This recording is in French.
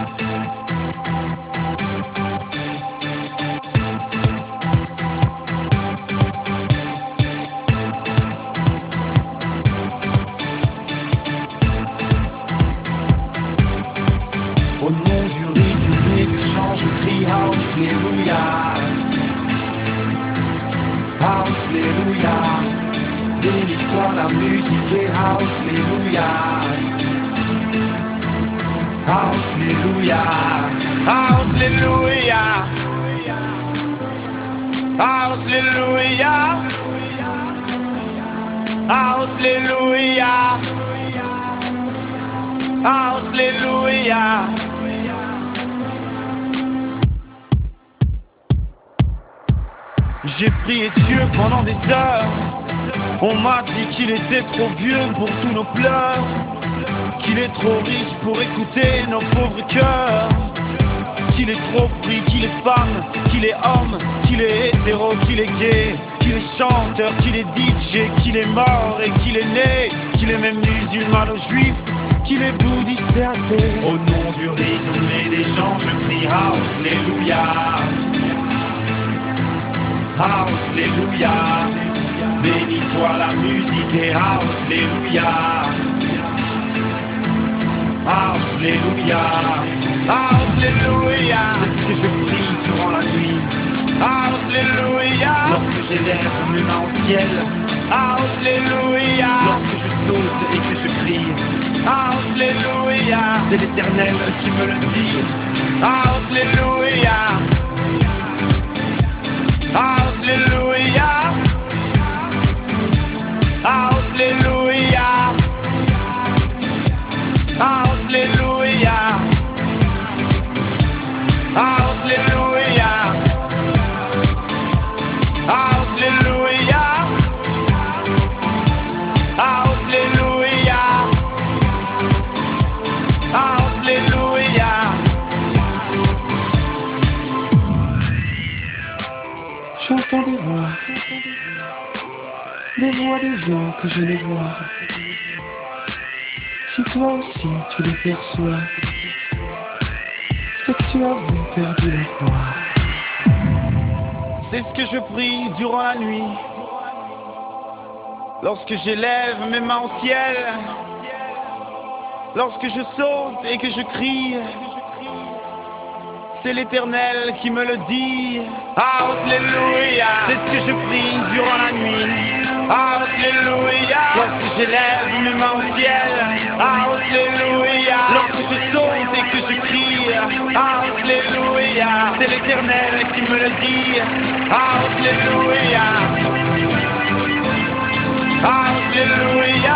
Au nom du rythme et du chant, je crie Alléluia. Alléluia. Béni soit la musique et Alléluia. Alléluia. Alléluia. Alléluia. Alléluia. Alléluia. J'ai prié Dieu pendant des heures. On m'a dit qu'il était trop vieux pour tous nos pleurs, qu'il est trop riche pour écouter nos pauvres cœurs, qu'il est trop pris, qu'il est femme, qu'il est homme, qu'il est hétéro, qu'il est gay, qu'il est chanteur, qu'il est DJ, qu'il est mort et qu'il est né, qu'il est même musulman ou juif, qu'il est bouddhiste et athée. Au nom du rythme et des chants, je crie Alléluia. Alléluia. Béni soit la musique et Alléluia. Alléluia. Alléluia. C'est ce que je prie durant la nuit. Alléluia. Lorsque j'élève mes mains au ciel. Alléluia. Lorsque je saute et que je crie. Alléluia. C'est l'Éternel qui me le dit. Alléluia. Alléluia. Alléluia. Alléluia. Alléluia. Alléluia. Alléluia. Alléluia. J'entends des voix des gens que je les vois. Si toi aussi tu les perçois, c'est que tu as perdu la foi. C'est ce que je prie durant la nuit. Lorsque j'élève mes mains au ciel, lorsque je saute et que je crie, c'est l'Éternel qui me le dit. Alléluia. C'est ce que je prie durant la nuit. Alléluia. Lorsque j'élève mes mains au ciel. Alléluia. Lorsque je saute et que je crie. Alléluia. C'est l'Éternel qui me le dit. Alléluia. Alléluia.